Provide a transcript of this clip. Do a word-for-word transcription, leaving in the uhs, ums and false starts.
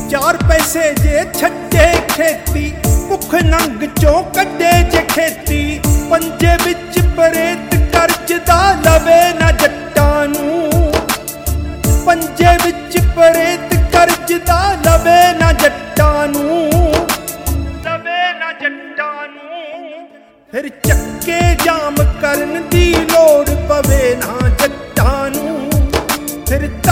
ਚਾਰ ਪੈਸੇ ਜੇ ਛੱਡੇ ਖੇਤੀ, ਭੁੱਖ ਨੰਗ ਚੋਂ ਕੱਢੇ ਜੇ ਖੇਤੀ। ਪੰਜੇ ਵਿੱਚ ਪ੍ਰੇਤ ਕਰਜ਼ਦਾ ਲਵੇ ਨਾ ਜੱਟਾਂ ਨੂੰ, ਪੰਜੇ ਵਿੱਚ ਪ੍ਰੇਤ ਕਰਜ਼ਦਾ ਲਵੇ ਨਾ ਜੱਟਾਂ ਨੂੰ, ਲਵੇ ਨਾ ਜੱਟਾਂ ਨੂੰ। ਫਿਰ ਚੱਕੇ ਜਾਮ ਕਰਨ ਦੀ ਲੋੜ ਪਵੇ ਨਾ ਜੱਟਾਂ ਨੂੰ, ਫਿਰ